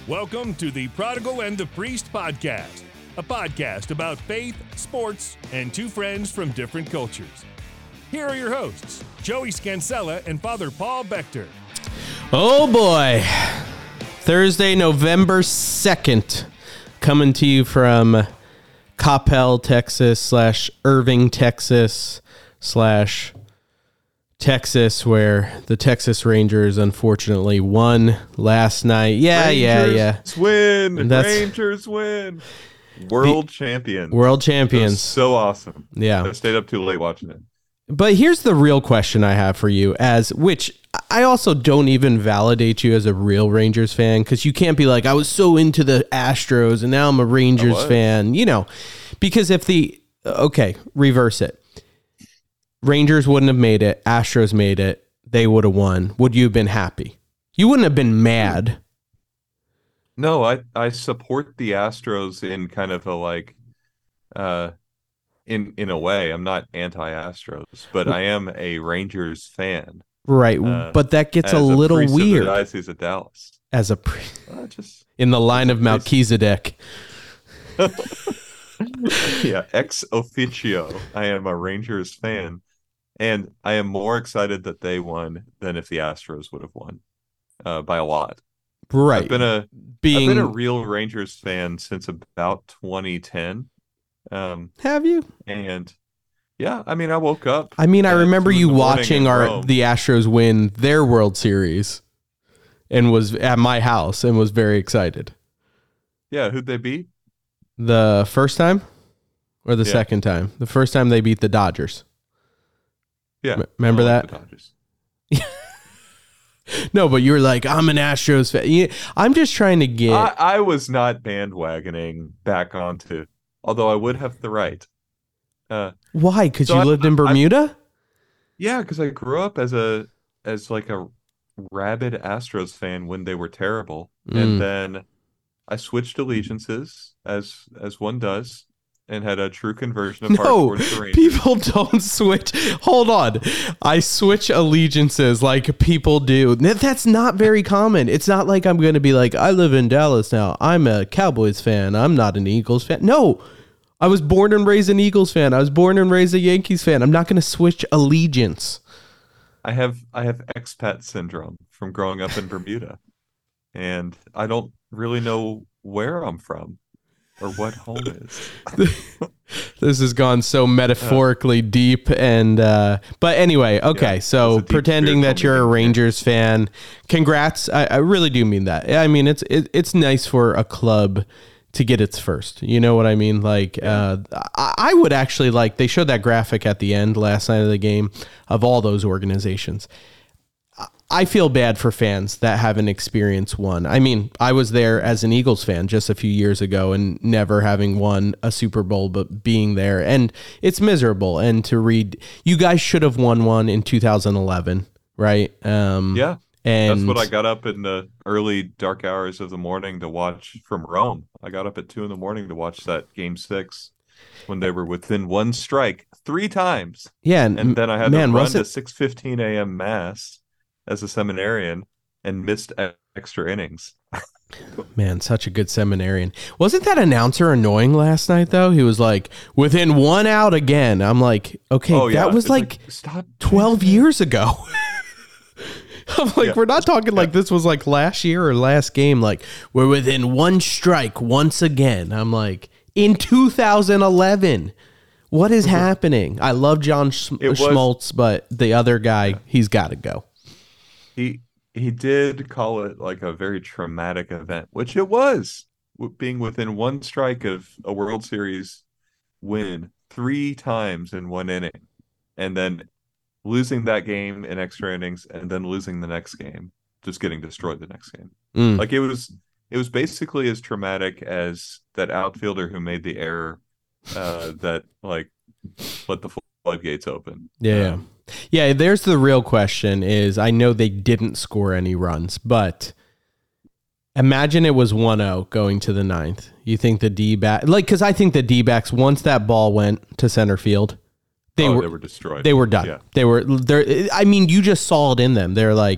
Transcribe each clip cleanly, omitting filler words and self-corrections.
Welcome to the Prodigal and the Priest podcast, a podcast about faith, sports, and two friends from different cultures. Here are your hosts, Joey Scansella and Father Paul Bechter. Oh boy, Thursday, November 2nd, coming to you from Coppell, Texas / Irving, Texas / Texas, where the Texas Rangers unfortunately won last night. Rangers win. Rangers win. World champions. World champions. So awesome. Yeah. I stayed up too late watching it. But here's the real question I have for you, which I also don't even validate you as a real Rangers fan, because you can't be like, I was so into the Astros and now I'm a Rangers fan, because reverse it. Rangers wouldn't have made it. Astros made it. They would have won. Would you have been happy? You wouldn't have been mad. No, I support the Astros in kind of a in a way. I'm not anti-Astros, but I am a Rangers fan. Right, but that gets a little weird. Of the Diocese of Dallas. As a in the line of Melchizedek. Yeah, ex officio. I am a Rangers fan. And I am more excited that they won than if the Astros would have won by a lot. Right. I've been a real Rangers fan since about 2010. Have you? And yeah, I mean, I woke up. I mean, I remember you watching the Astros win their World Series and was at my house and was very excited. Yeah, who'd they beat? The first time or the second time? The first time they beat the Dodgers. Yeah. Remember that? No, but you were like, I'm an Astros fan. I'm just trying to get... I was not bandwagoning back onto, although I would have the right. Why? Because you lived in Bermuda? Yeah, because I grew up as a rabid Astros fan when they were terrible. And then I switched allegiances, as one does, and had a true conversion of heart towards the Rangers. People don't switch. Hold on. I switch allegiances like people do. That's not very common. It's not like I'm going to be like, I live in Dallas now. I'm a Cowboys fan. I'm not an Eagles fan. No, I was born and raised an Eagles fan. I was born and raised a Yankees fan. I'm not going to switch allegiance. I have expat syndrome from growing up in Bermuda, and I don't really know where I'm from or what home is. This has gone so metaphorically deep, and but anyway, okay. So pretending that you're a Rangers fan, congrats. I really do mean that. I mean, it's nice for a club to get its first. You know what I mean? Like, I would actually like. They showed that graphic at the end last night of the game of all those organizations. I feel bad for fans that haven't experienced one. I mean, I was there as an Eagles fan just a few years ago and never having won a Super Bowl, but being there, and it's miserable. And to read, you guys should have won one in 2011, right? Yeah. And that's what I got up in the early dark hours of the morning to watch from Rome. I got up at 2 a.m. to watch that Game 6 when they were within one strike 3 times. Yeah. And then I had to run to 6:15 a.m. Mass as a seminarian and missed extra innings. Man, such a good seminarian. Wasn't that announcer annoying last night, though? He was like, within 1 out again. I'm like, okay, that was like 12 years ago. I'm like, we're not talking like this was like last year or last game. Like, we're within 1 strike once again. I'm like, in 2011. What is happening? I love John Schmaltz, but the other guy, he's got to go. He did call it like a very traumatic event, which it was, being within 1 strike of a World Series win 3 times in 1 inning, and then losing that game in extra innings, and then losing the next game, just getting destroyed the next game. Like it was basically as traumatic as that outfielder who made the error that like let the floodgates open. Yeah. Yeah, there's the real question is, I know they didn't score any runs, but imagine it was 1-0 going to the 9th. You think the D-back, because I think the D-backs, once that ball went to center field, they were destroyed. They were done. Yeah. They were there. I mean, you just saw it in them. They're like,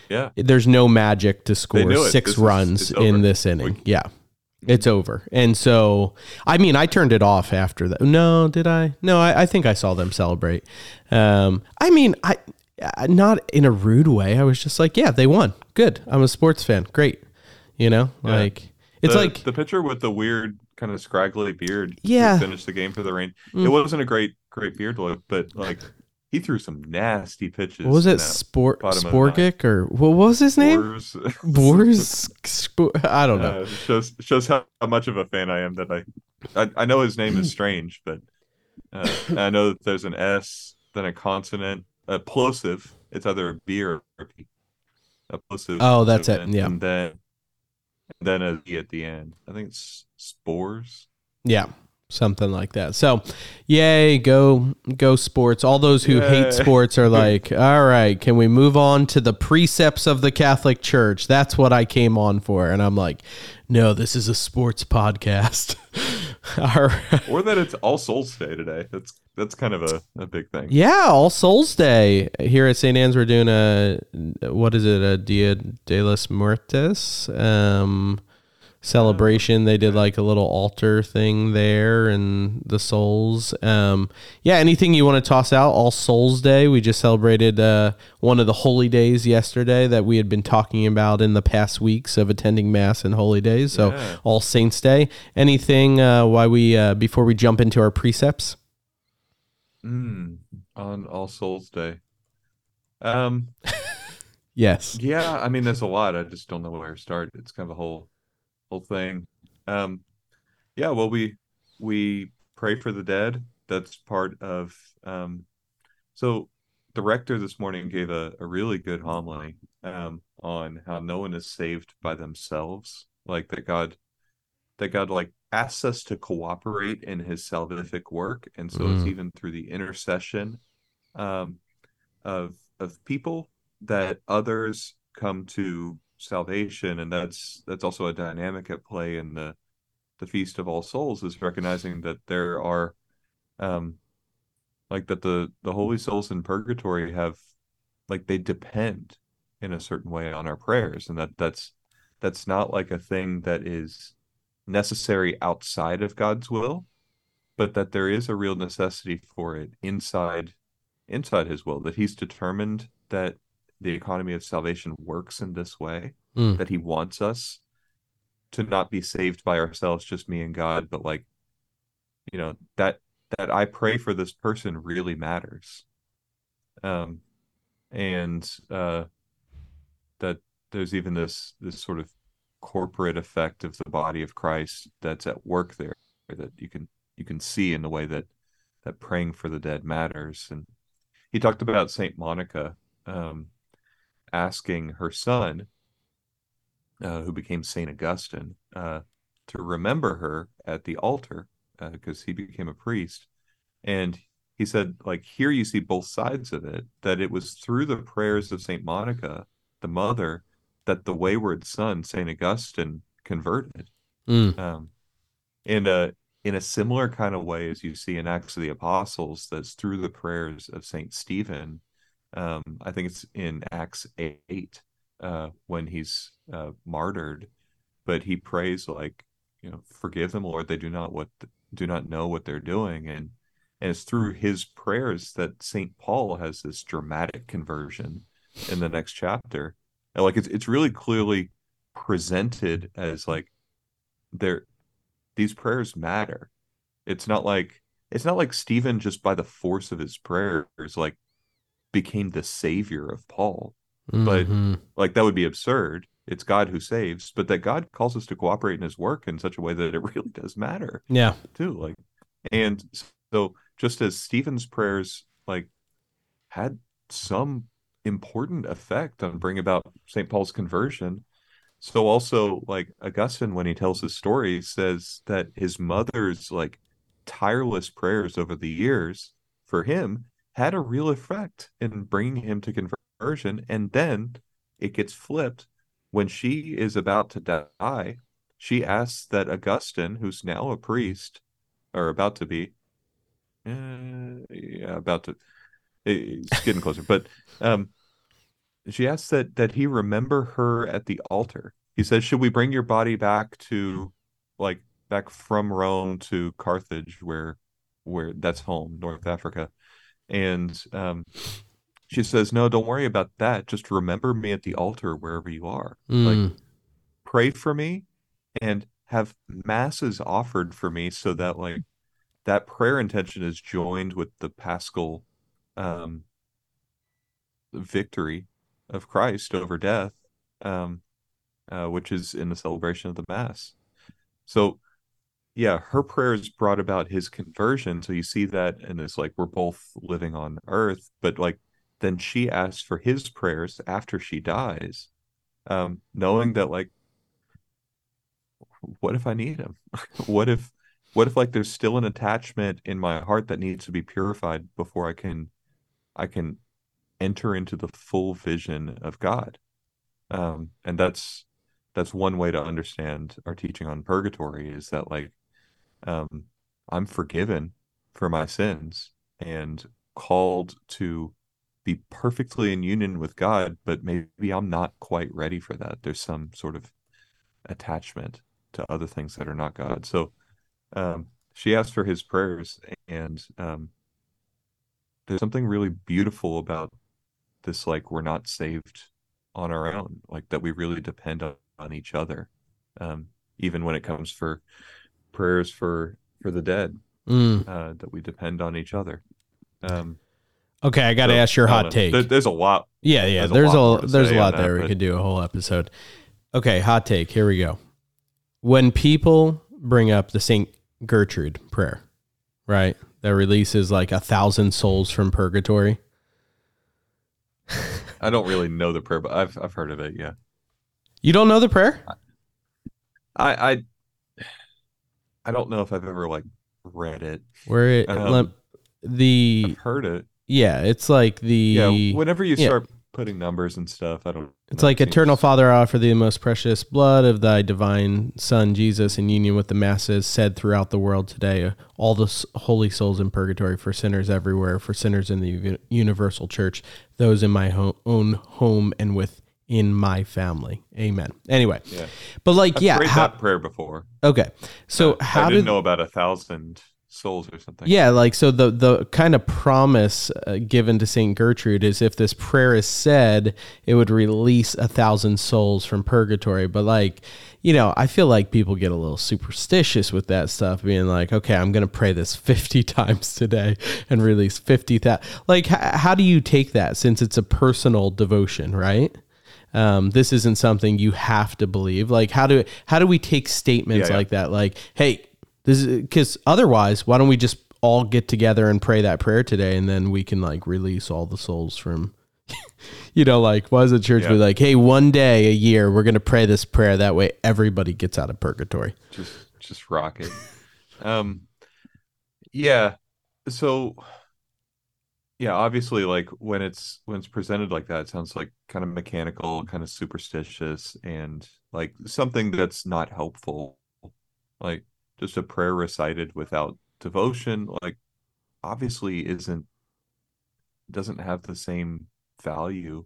Yeah. there's no magic to score knew it. 6 runs in this inning. We- Yeah. It's over. And so, I mean, I turned it off after that. No, did I? No, I think I saw them celebrate. I mean, I not in a rude way. I was just like, yeah, they won. Good. I'm a sports fan. Great. You know, like it's like the pitcher with the weird kind of scraggly beard. Yeah. Who finished the game for the Rain. It wasn't a great beard look, but like he threw some nasty pitches. what was it? Sporgic or what was his name? Boris. I don't know. Shows how much of a fan I am that I know his name is strange, but I know that there's an S, then a consonant, a plosive. It's either a B or a P. A plosive. Oh, that's it. Yeah. And then a Z at the end. I think it's spores. Yeah. Something like that. So, yay, go sports. All those who hate sports are like, all right, can we move on to the precepts of the Catholic Church? That's what I came on for. And I'm like, no, this is a sports podcast. Or that it's All Souls Day today. That's kind of a big thing. Yeah, All Souls Day. Here at St. Anne's, we're doing a Dia de los Muertos celebration. They did like a little altar thing there and the souls. Anything you want to toss out? All Souls Day. We just celebrated one of the holy days yesterday that we had been talking about in the past weeks of attending Mass and holy days. So All Saints Day. Anything before we jump into our precepts? On All Souls Day. Yes. Yeah, I mean there's a lot. I just don't know where to start. It's kind of a whole thing. Well, we pray for the dead. That's part of so the rector this morning gave a really good homily on how no one is saved by themselves, like that God like asks us to cooperate in his salvific work, and so it's even through the intercession of people that others come to salvation. And that's also a dynamic at play in the Feast of All Souls, is recognizing that there are like that the holy souls in purgatory have, like, they depend in a certain way on our prayers, and that's not like a thing that is necessary outside of God's will, but that there is a real necessity for it inside his will, that he's determined that the economy of salvation works in this way, that he wants us to not be saved by ourselves, just me and God, but like, you know, that I pray for this person really matters. And that there's even this sort of corporate effect of the body of Christ that's at work there, that you can see in the way that praying for the dead matters. And he talked about Saint Monica asking her son, who became Saint Augustine, to remember her at the altar, because he became a priest. And he said, like, here you see both sides of it, that it was through the prayers of Saint Monica, the mother, that the wayward son, Saint Augustine, converted. In a similar kind of way as you see in Acts of the Apostles, that's through the prayers of Saint Stephen. I think it's in Acts 8 when he's martyred, but he prays like, you know, forgive them, Lord, they do not know what they're doing. And it's through his prayers that Saint Paul has this dramatic conversion in the next chapter. And like it's really clearly presented as like these prayers matter. It's not like Stephen, just by the force of his prayers, like became the savior of Paul. But like that would be absurd. It's God who saves, but that God calls us to cooperate in his work in such a way that it really does matter. Yeah. Too. Like, and so just as Stephen's prayers like had some important effect on bringing about St. Paul's conversion, so also like Augustine, when he tells his story, says that his mother's like tireless prayers over the years for him had a real effect in bringing him to conversion. And then it gets flipped when she is about to die. She asks that Augustine, who's now a priest, or about to be, it's getting closer, but she asked that he remember her at the altar. He said, "Should we bring your body back to, like, back from Rome to Carthage, where that's home, North Africa?" And she says, "No, don't worry about that. Just remember me at the altar wherever you are. Like, Mm, pray for me and have masses offered for me so that, like, that prayer intention is joined with the Paschal um, victory of Christ over death, um, which is in the celebration of the Mass." So, yeah, her prayers brought about his conversion. So you see that, and it's like we're both living on earth, but like then she asks for his prayers after she dies, knowing that, like, what if I need him? what if like there's still an attachment in my heart that needs to be purified before I can enter into the full vision of God. And that's one way to understand our teaching on purgatory, is that, like, um, I'm forgiven for my sins and called to be perfectly in union with God, but maybe I'm not quite ready for that. There's some sort of attachment to other things that are not God. So she asked for his prayers, and there's something really beautiful about this, like, we're not saved on our own, like that we really depend on each other, even when it comes for prayers for the dead, mm. that we depend on each other. Um, Okay, I got to so ask your I don't hot know. take. There's a lot. Yeah, yeah. There's a lot more to There's a say on lot that, there. We but could do a whole episode. Okay, hot take. Here we go. When people bring up the Saint Gertrude prayer, right? That releases like 1,000 souls from purgatory. I don't really know the prayer, but I've heard of it. Yeah, You don't know the prayer? I I, I don't know if I've ever, like, read it. Where it Um, the I've heard it. yeah, it's like Yeah, the whenever you yeah, start putting numbers and stuff, I don't it's know. like It Eternal seems Father, I offer thee the most precious blood of thy divine Son Jesus in union with the masses said throughout the world today. All the holy souls in purgatory, for sinners everywhere, for sinners in the universal church, those in my own home and within my family. Amen. Anyway, yeah. but like I've yeah, prayed that prayer before. okay. So I how didn't did know about 1,000 souls or something. yeah, like so the kind of promise given to Saint Gertrude is if this prayer is said, it would release 1,000 souls from purgatory. But like, you know, I feel like people get a little superstitious with that stuff, being like, okay, I'm gonna pray this 50 times today and release 50,000. Like, how do you take that, since it's a personal devotion, right? This isn't something you have to believe. Like, how do we take statements Yeah, yeah. like that? Like, hey, this is because otherwise, why don't we just all get together and pray that prayer today, and then we can like release all the souls from, you know, like why does the church be Yeah. like, hey, one day a year we're gonna pray this prayer, that way everybody gets out of purgatory. Just rock it. Um, yeah. So, yeah, obviously, like, when it's presented like that, it sounds like kind of mechanical, kind of superstitious, and like something that's not helpful. Like, just a prayer recited without devotion, like, obviously isn't doesn't have the same value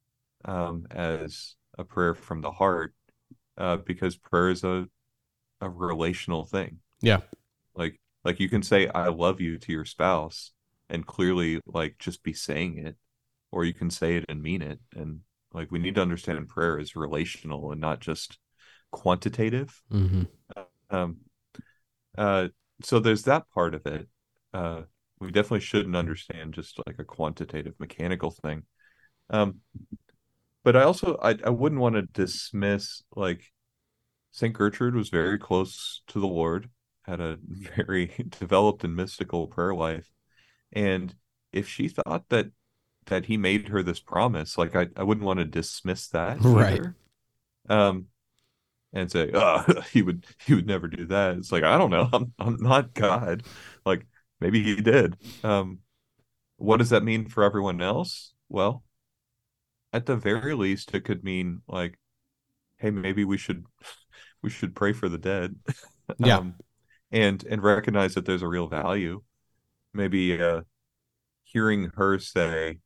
as a prayer from the heart, because prayer is a relational thing. Yeah, Like you can say I love you to your spouse and clearly, like, just be saying it, or you can say it and mean it. And, like, we need to understand prayer is relational and not just quantitative. mm-hmm. Um, uh, so there's that part of it. Uh, we definitely shouldn't understand just like a quantitative mechanical thing. Um, but I wouldn't want to dismiss, like, Saint Gertrude was very close to the Lord, had a very developed and mystical prayer life. And if she thought that he made her this promise, like, I wouldn't want to dismiss that Right. either. Um, and say, oh, he would never do that. It's like, I don't know. I'm not God. Like, maybe he did. What does that mean for everyone else? Well, at the very least, it could mean, like, hey, maybe we should pray for the dead. Yeah, um, and recognize that there's a real value. Maybe hearing her say,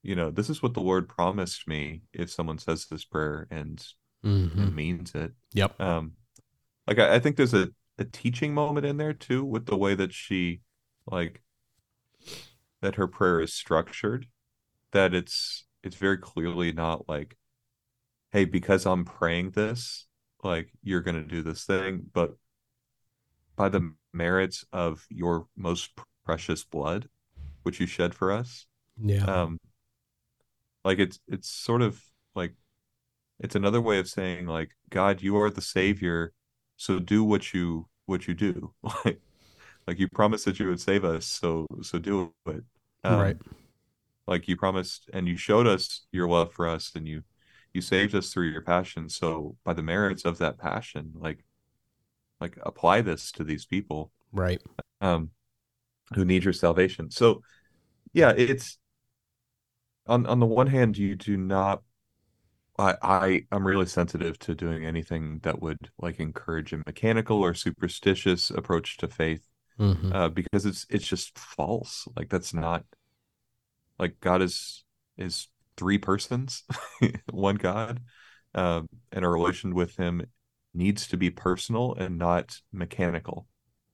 this is what the Lord promised me if someone says this prayer and means it. Yep. Like I think there's a teaching moment in there too, with the way that she, like, that her prayer is structured, that it's very clearly not like, hey, because I'm praying this, like, you're going to do this thing, but by the merits of your most precious blood, which you shed for us. Yeah. Like it's sort of like, it's another way of saying, like, God, you are the savior, so do what you do. Like you promised that you would save us, so do it. Right. Like you promised, and you showed us your love for us, and you saved us through your passion. So by the merits of that passion, like apply this to these people, Right. Who need your salvation. So yeah, it's on the one hand, you do not. I'm really sensitive to doing anything that would, like, encourage a mechanical or superstitious approach to faith, because it's just false. Like that's not, like, God is three persons, one God, and a relation with him needs to be personal and not mechanical.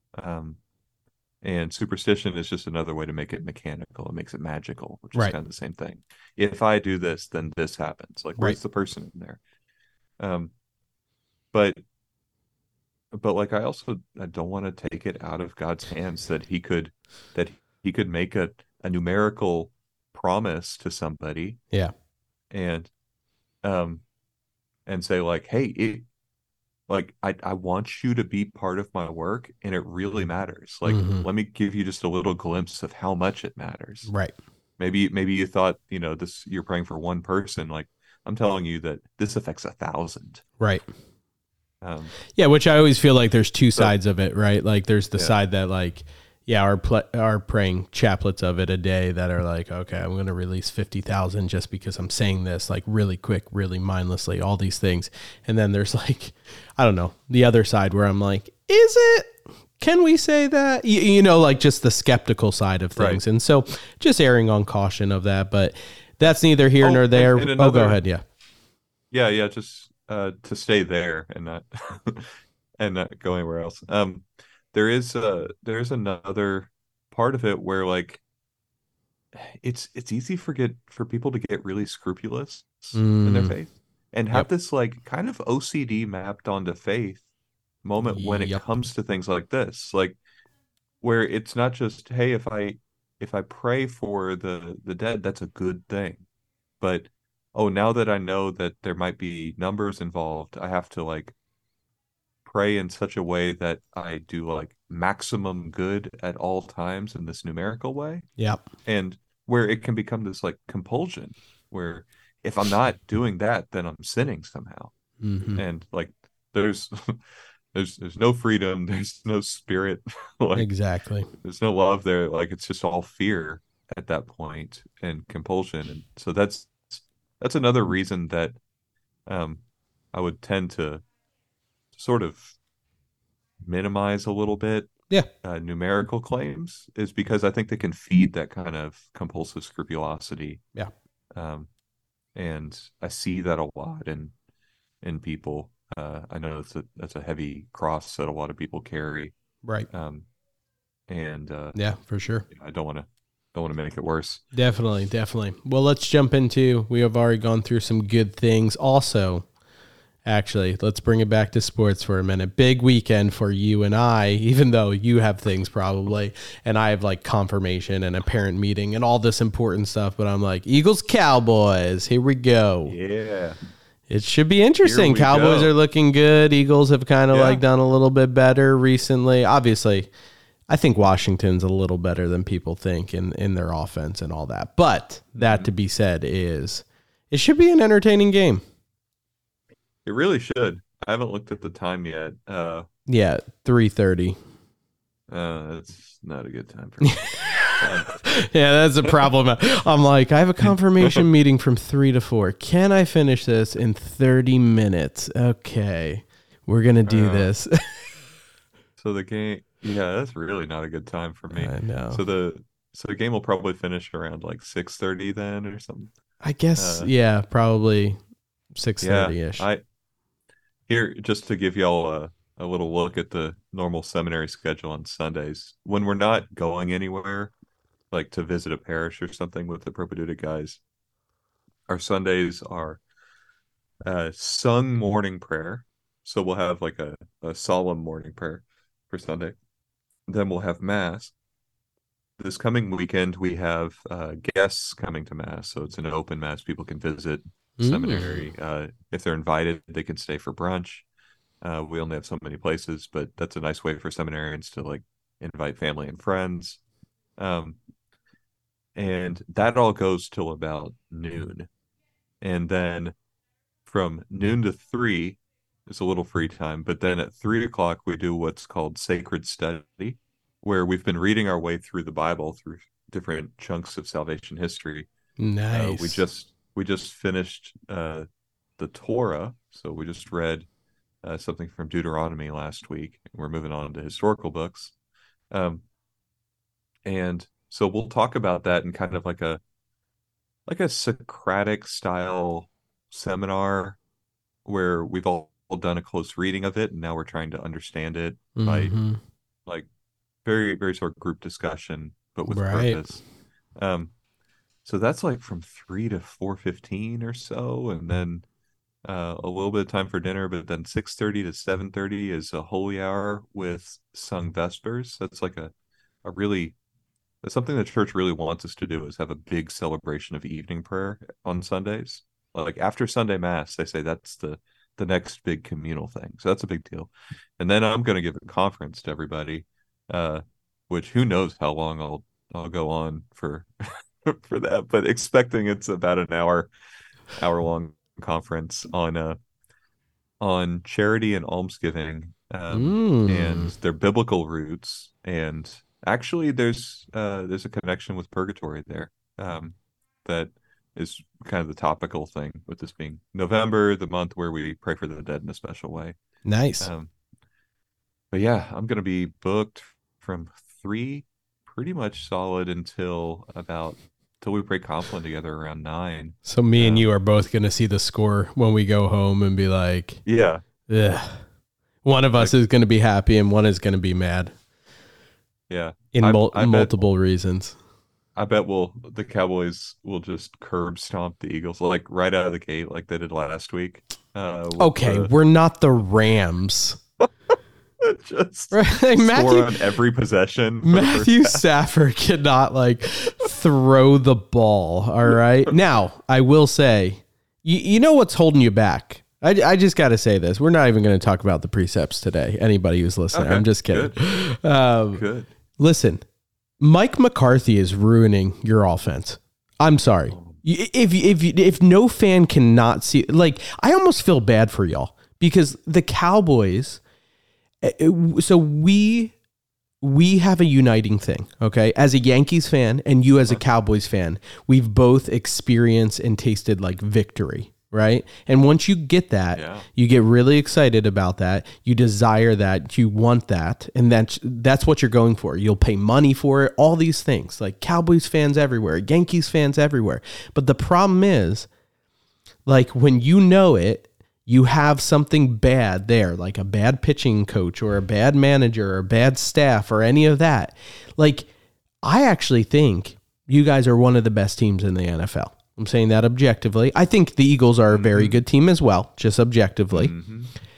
And superstition is just another way to make it mechanical. It makes it magical, which is Right. kind of the same thing. If I do this, then this happens. Like, where's Right. the person in there? But like, I don't want to take it out of God's hands that he could make a numerical promise to somebody, Yeah. and say, like, hey, like, I want you to be part of my work, and it really matters. Like, let me give you just a little glimpse of how much it matters. Right. Maybe you thought, this, you're praying for one person. Like, I'm telling you that this affects 1,000. Right. Yeah, which I always feel like there's two sides of it, right? Like there's the side that, like, yeah, are praying chaplets of it a day that are like, okay, I'm going to release 50,000 just because I'm saying this, like, really quick, really mindlessly, all these things. And then there's, like, I don't know, the other side where I'm like, is it? Can we say that? Like, just the skeptical side of things. Right. And so just erring on caution of that, but that's neither here nor there. Go ahead. Yeah. Yeah. Just to stay there and not and not go anywhere else. There's another part of it where, like, it's easy for people to get really scrupulous in their faith and have this, like, kind of OCD mapped onto faith moment when it comes to things like this, like, where it's not just, hey, if I pray for the dead, that's a good thing, but now that I know that there might be numbers involved, I have to, like, pray in such a way that I do, like, maximum good at all times in this numerical way. Yeah. And where it can become this, like, compulsion where if I'm not doing that, then I'm sinning somehow. And, like, there's no freedom, there's no spirit, like, exactly, there's no love there. Like, it's just all fear at that point and compulsion. And so that's another reason that I would tend to sort of minimize a little bit numerical claims, is because I think they can feed that kind of compulsive scrupulosity. Yeah. And I see that a lot in people. I know that's a heavy cross that a lot of people carry. Right. And yeah, for sure. I don't want to make it worse. Definitely. Well, let's jump into, we have already gone through some good things. Also, actually, let's bring it back to sports for a minute. Big weekend for you and I, even though you have things probably, and I have, like, confirmation and a parent meeting and all this important stuff, but I'm like, Eagles Cowboys, here we go. Yeah. It should be interesting. Cowboys are looking good. Eagles have kind of like done a little bit better recently. Obviously, I think Washington's a little better than people think in their offense and all that. But that to be said is, it should be an entertaining game. It really should. I haven't looked at the time yet. 3:30. That's not a good time for me. Yeah, that's a problem. I'm like, I have a confirmation meeting from 3 to 4. Can I finish this in 30 minutes? Okay, we're going to do this. So the game, that's really not a good time for me. I know. So So the game will probably finish around like 6:30 then or something. I guess, yeah, probably 6:30-ish. I here just to give y'all a little look at the normal seminary schedule on Sundays. When we're not going anywhere, like to visit a parish or something with the Propedeutic guys, our Sundays are sung morning prayer. So we'll have like a solemn morning prayer for Sunday. Then we'll have Mass. This coming weekend, we have guests coming to Mass. So it's an open Mass. People can visit seminary. If they're invited, they can stay for brunch. We only have so many places, but that's a nice way for seminarians to like invite family and friends. And that all goes till about noon. And then from noon to 3 is a little free time. But then at 3 o'clock, we do what's called sacred study, where we've been reading our way through the Bible through different chunks of salvation history. Nice. We just finished the Torah. So we just read something from Deuteronomy last week. We're moving on to historical books. And so we'll talk about that in kind of like a Socratic style seminar where we've all done a close reading of it, and now we're trying to understand it by like very, very sort of group discussion, but with purpose. So that's like from 3 to 4:15 or so, and then a little bit of time for dinner, but then 6:30 to 7:30 is a holy hour with sung vespers. That's like that's something the church really wants us to do, is have a big celebration of evening prayer on Sundays. Like after Sunday Mass, they say that's the next big communal thing. So that's a big deal. And then I'm going to give a conference to everybody, which who knows how long I'll go on for for that, but expecting it's about an hour long conference on charity and almsgiving, and their biblical roots. And actually there's a connection with purgatory there, that is kind of the topical thing, with this being November, the month where we pray for the dead in a special way. Nice. But yeah, I'm going to be booked from 3 pretty much solid until we pray Compline together around 9. So me and you are both going to see the score when we go home and be like, yeah, ugh. One of us is going to be happy and one is going to be mad. Yeah. In multiple reasons. I bet the Cowboys will just curb stomp the Eagles like right out of the gate, like they did last week. Okay, we're not the Rams. Just right? score on every possession. Matthew Stafford cannot like throw the ball. All right. Now I will say, you know what's holding you back. I just got to say this. We're not even going to talk about the precepts today. Anybody who's listening, okay, I'm just kidding. Good. Good. Listen, Mike McCarthy is ruining your offense. I'm sorry. If no fan cannot see, like, I almost feel bad for y'all because the Cowboys. So we have a uniting thing, okay? As a Yankees fan and you as a Cowboys fan, we've both experienced and tasted like victory, right? And once you get that, you get really excited about that. You desire that, you want that, and that's what you're going for. You'll pay money for it, all these things. Like Cowboys fans everywhere, Yankees fans everywhere. But the problem is, like when you know it, you have something bad there, like a bad pitching coach or a bad manager or bad staff or any of that. Like, I actually think you guys are one of the best teams in the NFL. I'm saying that objectively. I think the Eagles are a very good team as well, just objectively. Mm-hmm.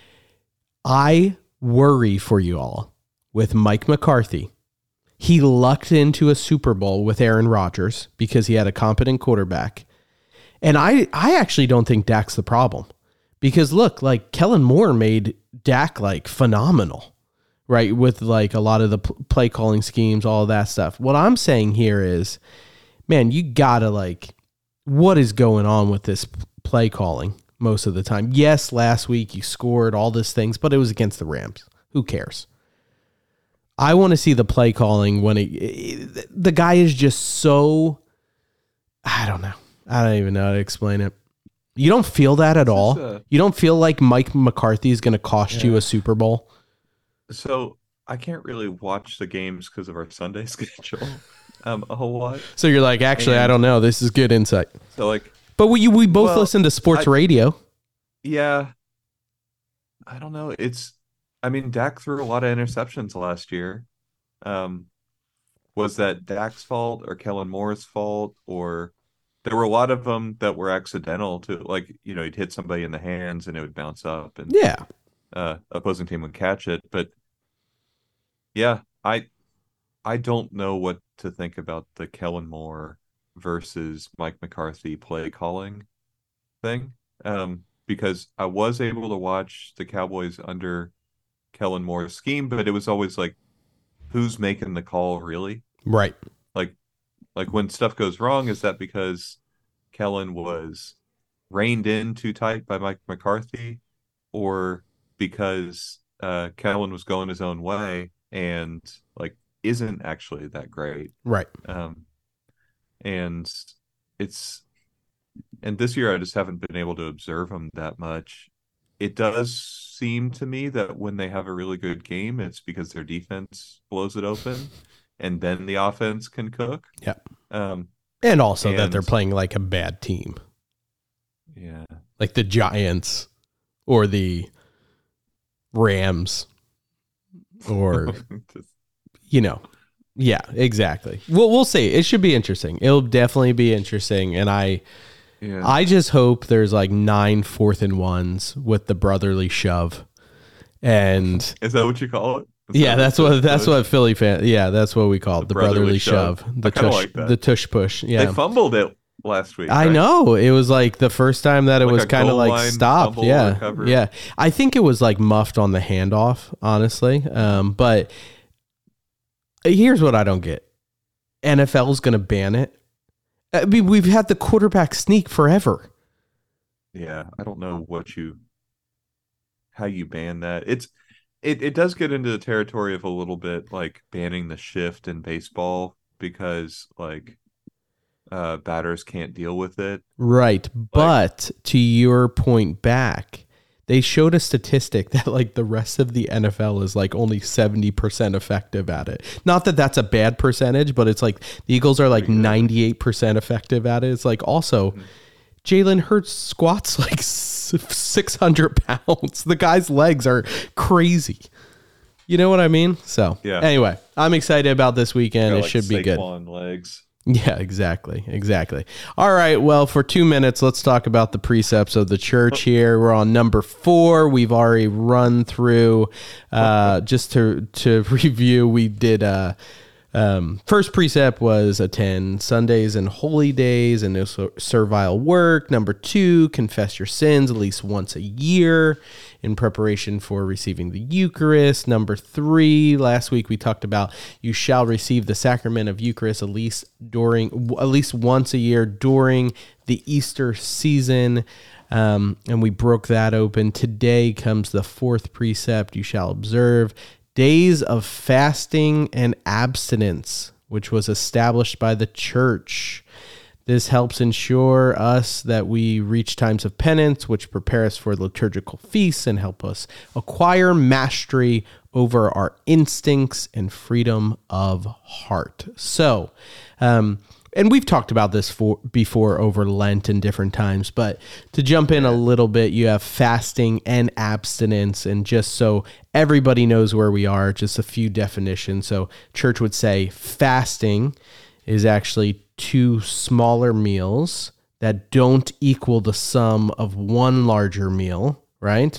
I worry for you all with Mike McCarthy. He lucked into a Super Bowl with Aaron Rodgers because he had a competent quarterback. And I actually don't think Dak's the problem. Because look, like Kellen Moore made Dak like phenomenal, right? With like a lot of the play calling schemes, all of that stuff. What I'm saying here is, man, you gotta like, what is going on with this play calling most of the time? Yes, last week you scored all these things, but it was against the Rams. Who cares? I want to see the play calling when the guy is just so, I don't know. I don't even know how to explain it. You don't feel that at all? You don't feel like Mike McCarthy is going to cost you a Super Bowl? So I can't really watch the games because of our Sunday schedule. a whole lot. So you're like, actually, I don't know. This is good insight. So like, but we both listen to sports radio. Yeah, I don't know. I mean, Dak threw a lot of interceptions last year. Was that Dak's fault or Kellen Moore's fault? Or there were a lot of them that were accidental too. Like, he'd hit somebody in the hands and it would bounce up and opposing team would catch it. But yeah, I don't know what to think about the Kellen Moore versus Mike McCarthy play calling thing. Because I was able to watch the Cowboys under Kellen Moore's scheme, but it was always like, who's making the call really? Right. Like when stuff goes wrong, is that because Kellen was reined in too tight by Mike McCarthy, or because Kellen was going his own way and like isn't actually that great? Right. And this year I just haven't been able to observe them that much. It does seem to me that when they have a really good game, it's because their defense blows it open and then the offense can cook. Yeah. And also that they're playing like a bad team. Yeah. Like the Giants or the Rams or, yeah, exactly. We'll see. It should be interesting. It'll definitely be interesting. And I just hope there's like 9 4th and 1s with the brotherly shove. And is that what you call it? That's what Philly fan. Yeah, that's what we call it. The brotherly shove. The tush push. Yeah. They fumbled it last week. I know. It was like the first time that it was kind of like stopped. Yeah. Recovery. Yeah. I think it was like muffed on the handoff, honestly. But here's what I don't get. NFL is going to ban it. I mean, we've had the quarterback sneak forever. Yeah, I don't know how you ban that. It does get into the territory of a little bit like banning the shift in baseball because like batters can't deal with it. Right, but to your point back, they showed a statistic that like the rest of the NFL is like only 70% effective at it. Not that that's a bad percentage, but it's like the Eagles are like 98% effective at it. It's like also Jalen Hurts squats like 600 pounds. The guy's legs are crazy. You know what I mean? So anyway, I'm excited about this weekend. It should be good. Legs. Yeah, exactly. All right. Well, for 2 minutes, let's talk about the precepts of the church here. We're on number 4. We've already run through, just to review, we did, first precept was attend Sundays and holy days and no servile work. Number 2, confess your sins at least once a year in preparation for receiving the Eucharist. Number 3, last week we talked about you shall receive the sacrament of Eucharist at least once a year during the Easter season. And we broke that open. Today comes the 4th precept. You shall observe days of fasting and abstinence, which was established by the church. This helps ensure us that we reach times of penance, which prepare us for liturgical feasts and help us acquire mastery over our instincts and freedom of heart. So, and we've talked about this before over Lent and different times, but to jump in a little bit, you have fasting and abstinence. And just so everybody knows where we are, just a few definitions. So church would say fasting is actually 2 smaller meals that don't equal the sum of one larger meal, right?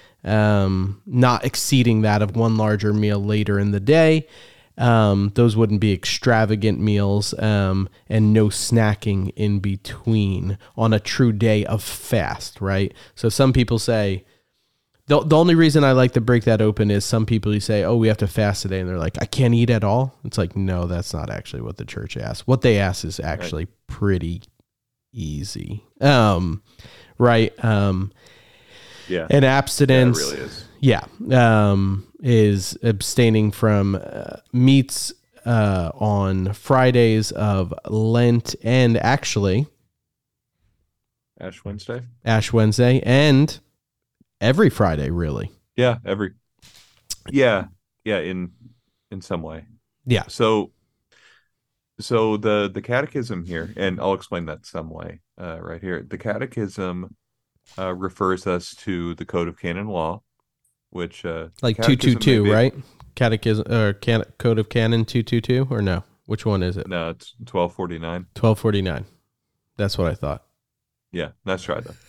Not exceeding that of one larger meal later in the day. Those wouldn't be extravagant meals, and no snacking in between on a true day of fast, right? So some people say, the only reason I like to break that open is some people you say, oh, we have to fast today. And they're like, I can't eat at all. It's like, no, that's not actually what the church asks. What they ask is actually pretty easy. Right. Yeah. And abstinence. Yeah, it really is. Yeah. Is abstaining from meats on Fridays of Lent and actually Ash Wednesday and every Friday, really. Yeah, in some way. Yeah. So So the catechism here, and I'll explain that some way right here. The catechism refers us to the Code of Canon Law, which Like catechism may 222, be right? Catechism or Code of Canon 222 or no? Which one is it? no, it's 1249. 1249. That's what I thought. Yeah, that's right though.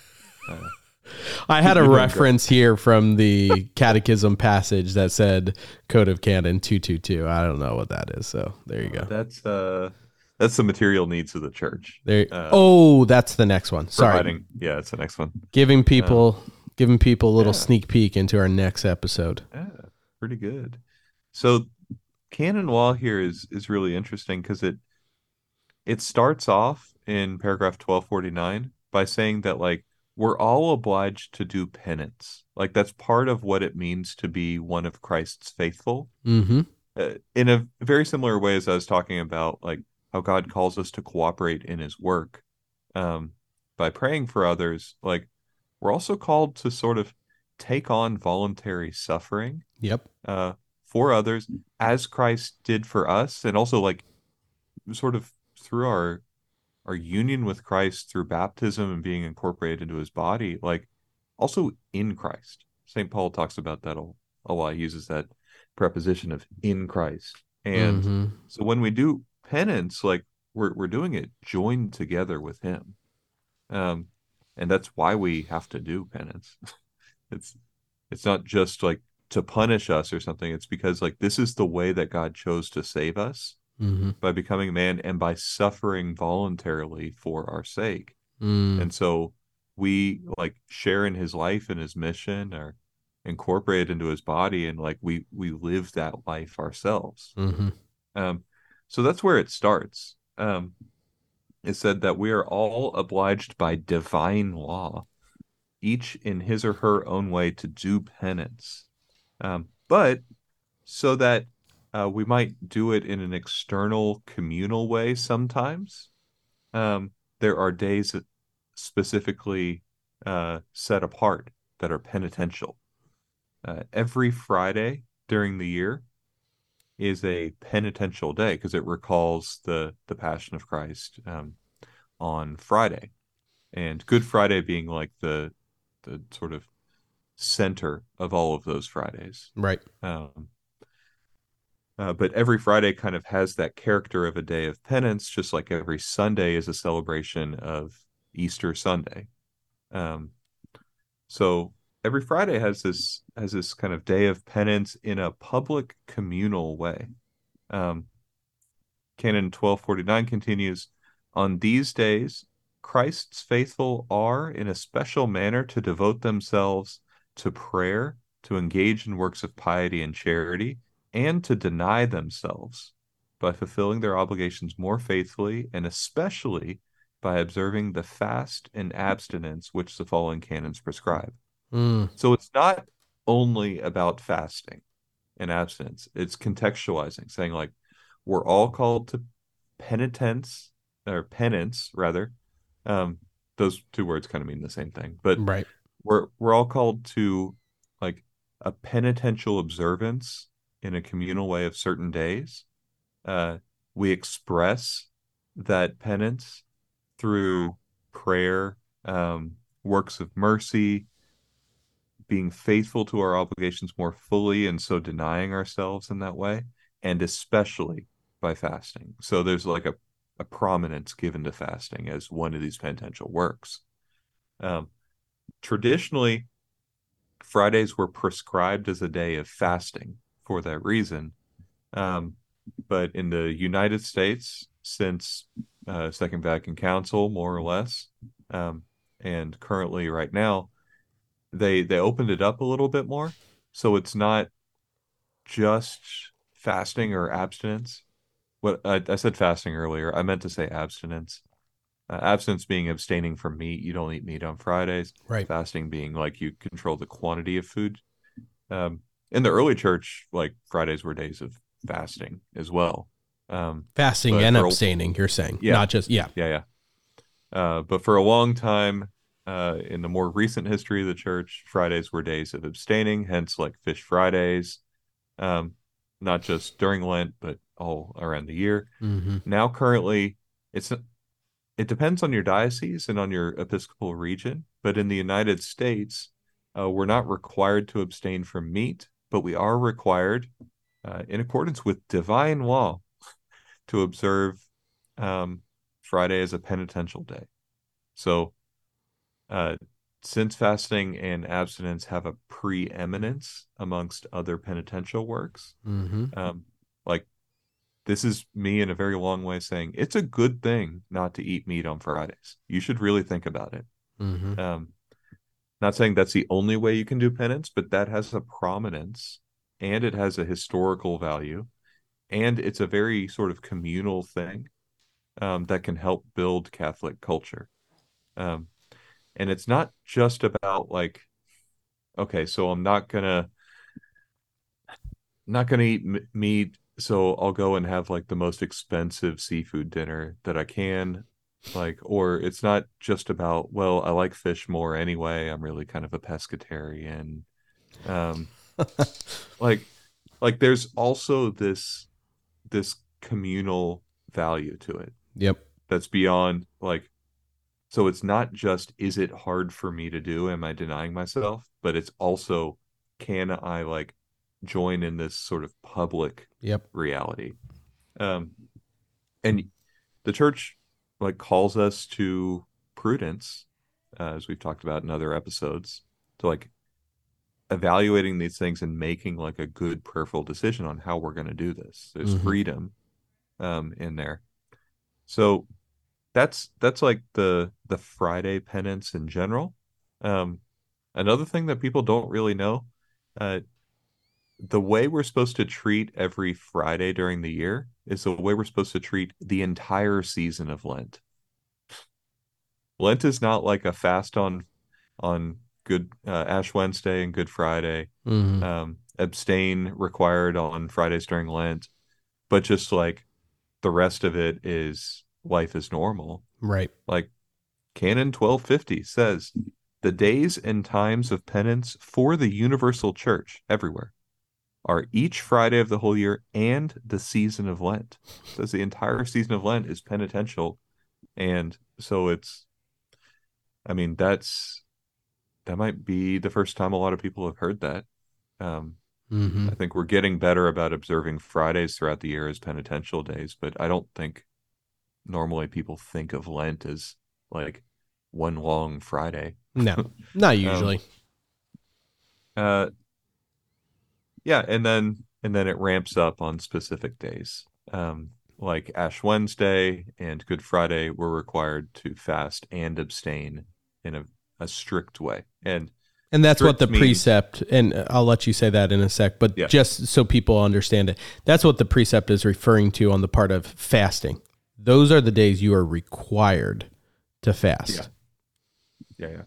I had a You're doing reference here from the catechism passage that said Code of Canon 222. I don't know what that is, so there you go. That's the material needs of the church. There. Oh, that's the next one. Sorry. Yeah, it's the next one. Giving people a little sneak peek into our next episode. Yeah, pretty good. So canon law here is really interesting because it starts off in paragraph 1249 by saying that like we're all obliged to do penance. Like that's part of what it means to be one of Christ's faithful. Mm-hmm. In a very similar way as I was talking about, like how God calls us to cooperate in his work by praying for others, like we're also called to sort of take on voluntary suffering Yep. for others as Christ did for us, and also like sort of through our union with Christ through baptism and being incorporated into his body, like also in Christ. St. Paul talks about that a lot. He uses that preposition of in Christ. And so when we do penance, like we're doing it joined together with him. And that's why we have to do penance. It's not just like to punish us or something. It's because like this is the way that God chose to save us. By becoming man and by suffering voluntarily for our sake. And so we like share in his life and his mission, or incorporate into his body, and like we live that life ourselves. So that's where it starts. It said that we are all obliged by divine law, each in his or her own way, to do penance. But so that we might do it in an external communal way sometimes. There are days that specifically set apart that are penitential. Every Friday during the year is a penitential day because it recalls the Passion of Christ on Friday, and Good Friday being like the sort of center of all of those Fridays. Right. But every Friday kind of has that character of a day of penance, just like every Sunday is a celebration of Easter Sunday. So every Friday has this kind of day of penance in a public communal way. Canon 1249 continues, on these days, Christ's faithful are in a special manner to devote themselves to prayer, to engage in works of piety and charity, and to deny themselves by fulfilling their obligations more faithfully, and especially by observing the fast and abstinence which the following canons prescribe. So it's not only about fasting and abstinence, it's contextualizing, saying like we're all called to penance rather. Those two words kind of mean the same thing, but right. We're all called to like a penitential observance in a communal way of certain days. We express that penance through prayer, works of mercy, being faithful to our obligations more fully, and so denying ourselves in that way, and especially by fasting. So there's like a prominence given to fasting as one of these penitential works. Traditionally, Fridays were prescribed as a day of fasting for that reason. But in the United States, since Second Vatican Council, more or less, and currently right now, they opened it up a little bit more. So it's not just fasting or abstinence. What I said fasting earlier, I meant to say abstinence. Abstinence being abstaining from meat. You don't eat meat on Fridays. Right. Fasting being like you control the quantity of food. In the early church, like Fridays were days of fasting as well. Fasting and abstaining, you're saying, not just yeah. But for a long time, in the more recent history of the church, Fridays were days of abstaining, hence like Fish Fridays, not just during Lent, but all around the year. Mm-hmm. Now, currently, it depends on your diocese and on your episcopal region, but in the United States, we're not required to abstain from meat, but we are required, in accordance with divine law, to observe Friday as a penitential day. So, since fasting and abstinence have a preeminence amongst other penitential works, like this is me in a very long way saying it's a good thing not to eat meat on Fridays. You should really think about it. Not saying that's the only way you can do penance, but that has a prominence and it has a historical value and it's a very sort of communal thing that can help build Catholic culture. And it's not just about like, okay, so I'm not gonna eat meat, so I'll go and have like the most expensive seafood dinner that I can. Like, or it's not just about, well, I like fish more anyway. I'm really kind of a pescatarian. Like there's also this communal value to it. Yep. That's beyond like, so it's not just, is it hard for me to do? Am I denying myself? But it's also, can I like join in this sort of public reality? And the church like calls us to prudence, as we've talked about in other episodes, to like evaluating these things and making like a good prayerful decision on how we're going to do this. There's freedom in there. So that's like the Friday penance in general. Another thing that people don't really know, the way we're supposed to treat every Friday during the year is the way we're supposed to treat the entire season of Lent. Lent is not like a fast on Good Ash Wednesday and Good Friday, abstain required on Fridays during Lent, but just like the rest of it is life is normal. Right. Like Canon 1250 says, the days and times of penance for the universal church everywhere are each Friday of the whole year and the season of Lent. It says the entire season of Lent is penitential. And so it's, I mean, that might be the first time a lot of people have heard that. I think we're getting better about observing Fridays throughout the year as penitential days, but I don't think normally people think of Lent as like one long Friday. No, not usually. Yeah, and then it ramps up on specific days. Like Ash Wednesday and Good Friday, we're required to fast and abstain in a strict way. And that's what the precept, and I'll let you say that in a sec, but just so people understand it, that's what the precept is referring to on the part of fasting. Those are the days you are required to fast. Yeah.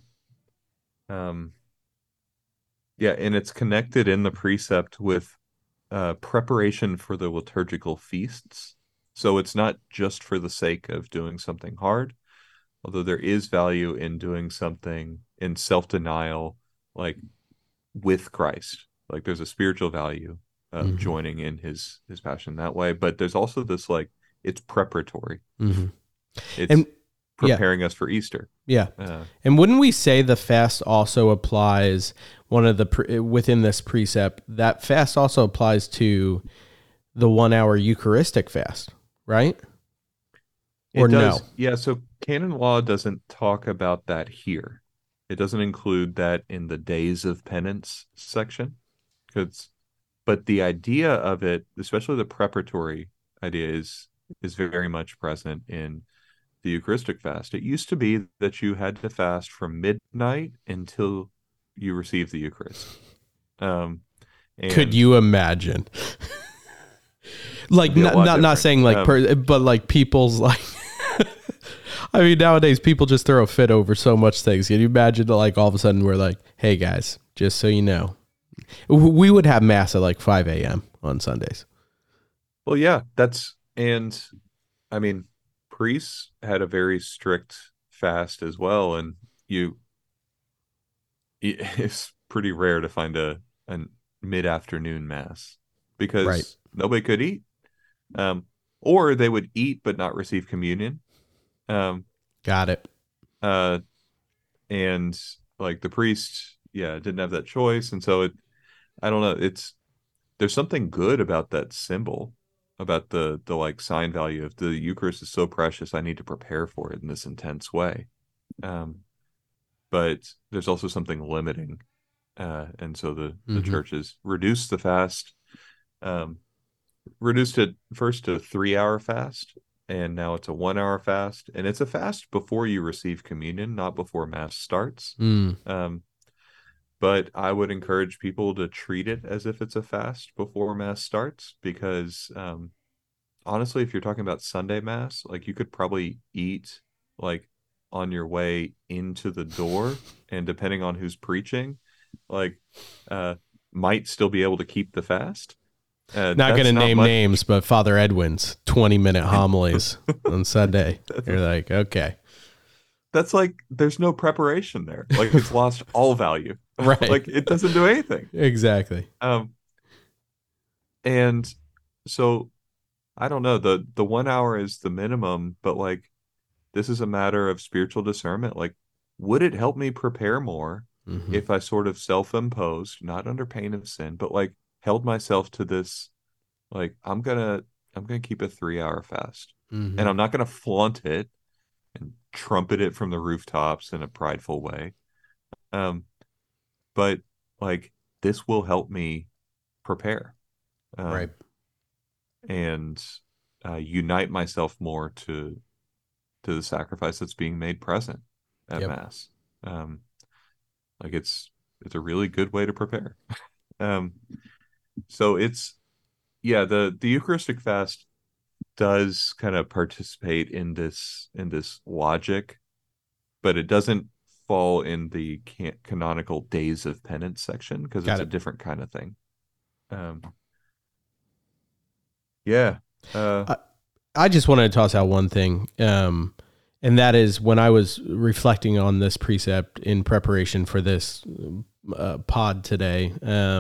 Yeah, and it's connected in the precept with preparation for the liturgical feasts. So it's not just for the sake of doing something hard, although there is value in doing something in self-denial, like with Christ. Like there's a spiritual value of joining in his passion that way. But there's also this like, it's preparatory. It's preparing us for Easter. Yeah. And wouldn't we say the fast also applies, one of the, within this precept, that fast also applies to the 1 hour Eucharistic fast, right? Or no? Yeah. So canon law doesn't talk about that here. It doesn't include that in the days of penance section. But the idea of it, especially the preparatory idea, is very much present in the Eucharistic fast. It used to be that you had to fast from midnight until you receive the Eucharist. Could you imagine? Like not saying like, but like people's like. I mean, nowadays people just throw a fit over so much things. Can you imagine like all of a sudden we're like, hey guys, just so you know, we would have mass at like 5 a.m. on Sundays. Well, yeah, and I mean, priests had a very strict fast as well, and it's pretty rare to find a mid-afternoon mass because nobody could eat. Um, or they would eat but not receive communion. Um, Got it. uh, and like the priest, yeah, didn't have that choice, and so I don't know. There's something good about that symbol, about the like sign value of the Eucharist is so precious. I need to prepare for it in this intense way. Um, but there's also something limiting, and so the church has reduced the fast, um, reduced it first to a 3 hour fast, and now it's a 1 hour fast, and it's a fast before you receive communion, not before Mass starts. Um, but I would encourage people to treat it as if it's a fast before Mass starts, because honestly, if you're talking about Sunday Mass, like you could probably eat like on your way into the door, and depending on who's preaching, like might still be able to keep the fast. Not going That's to not name much. names, but Father Edwin's 20-minute homilies on Sunday. You're like, okay. That's like there's no preparation there. Like it's lost all value. Right. Like it doesn't do anything. Exactly. And so I don't know, the 1 hour is the minimum, but like this is a matter of spiritual discernment. Like, would it help me prepare more if I sort of self-imposed, not under pain of sin, but like held myself to this, like I'm gonna keep a 3 hour fast, and I'm not gonna flaunt it and trumpet it from the rooftops in a prideful way. But like this will help me prepare, Right. and unite myself more to the sacrifice that's being made present at Mass. Like it's a really good way to prepare. So it's, yeah, the Eucharistic fast does kind of participate in this logic, but it doesn't fall in the canonical days of penance section, because it's a different kind of thing. Yeah. I just wanted to toss out one thing, and that is when I was reflecting on this precept in preparation for this pod today.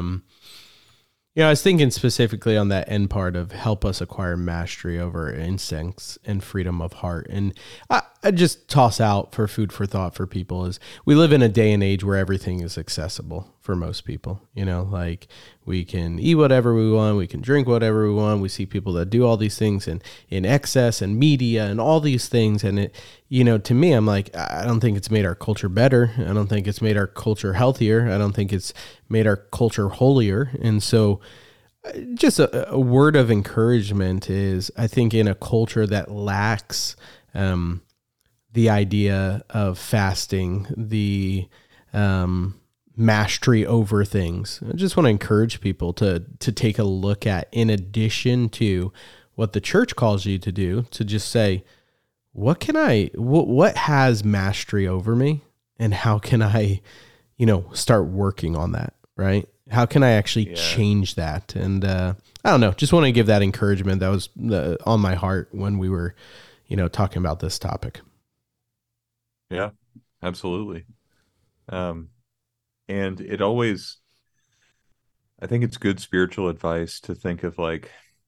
I was thinking specifically on that end part of help us acquire mastery over instincts and freedom of heart. And I just toss out for food for thought for people is we live in a day and age where everything is accessible for most people. Like we can eat whatever we want, we can drink whatever we want. We see people that do all these things in excess and media and all these things. And it, to me, I'm like, I don't think it's made our culture better. I don't think it's made our culture healthier. I don't think it's made our culture holier. And so just a word of encouragement is, I think in a culture that lacks the idea of fasting, the mastery over things, I just want to encourage people to take a look at, in addition to what the church calls you to do, to just say, what has mastery over me, and how can I, start working on that, right? How can I actually change that? And I don't know, just want to give that encouragement. That was on my heart when we were, talking about this topic. Yeah, absolutely. And it always, I think it's good spiritual advice to think of like,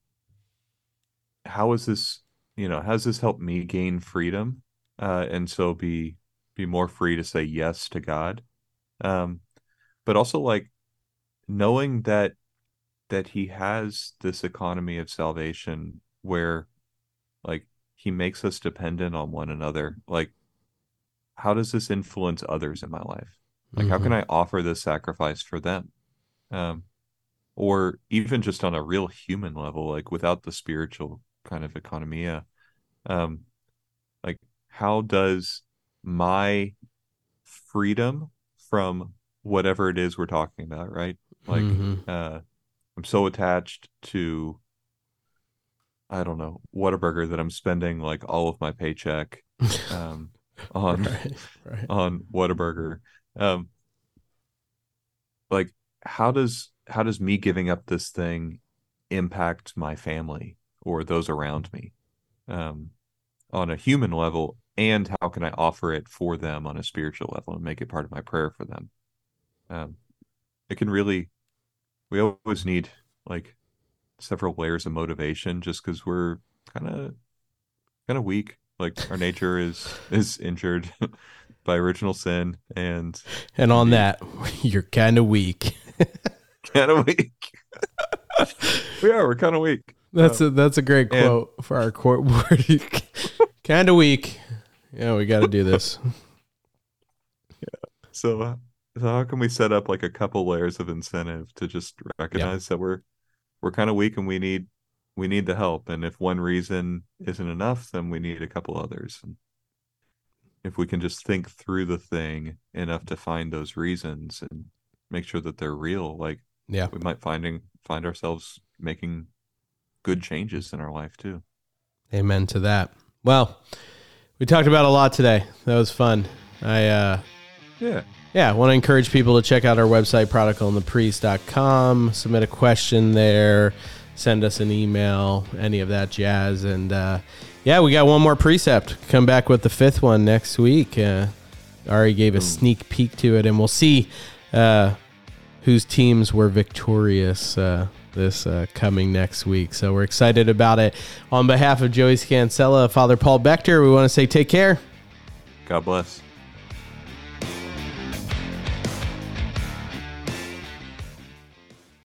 how is this, how's this help me gain freedom? And so be more free to say yes to God. But also like knowing that he has this economy of salvation where like he makes us dependent on one another. Like, how does this influence others in my life? Like, how can I offer this sacrifice for them? Or even just on a real human level, like without the spiritual kind of economia, like how does my freedom from whatever it is we're talking about, right? Like, I'm so attached to, I don't know, Whataburger that I'm spending like all of my paycheck on on Whataburger. Like how does me giving up this thing impact my family or those around me on a human level, and how can I offer it for them on a spiritual level and make it part of my prayer for them? It can really, we always need like several layers of motivation just because we're kind of weak. Like our nature is injured by original sin, and on that, you're kind of weak. Kind of weak. We're kind of weak. That's a great quote for our court word. Kind of weak. Yeah, we got to do this. Yeah. So how can we set up like a couple layers of incentive to just recognize that we're kind of weak and we need the help, and if one reason isn't enough, then we need a couple others. And if we can just think through the thing enough to find those reasons and make sure that they're real, like we might find ourselves making good changes in our life too. Amen to that. Well, we talked about a lot today. That was fun. I want to encourage people to check out our website, prodigalandthepriest.com, submit a question there, send us an email, any of that jazz. And we got one more precept. Come back with the fifth one next week. Ari gave a sneak peek to it, and we'll see whose teams were victorious this coming next week. So we're excited about it. On behalf of Joey Scansella, Father Paul Bechter, we want to say take care. God bless.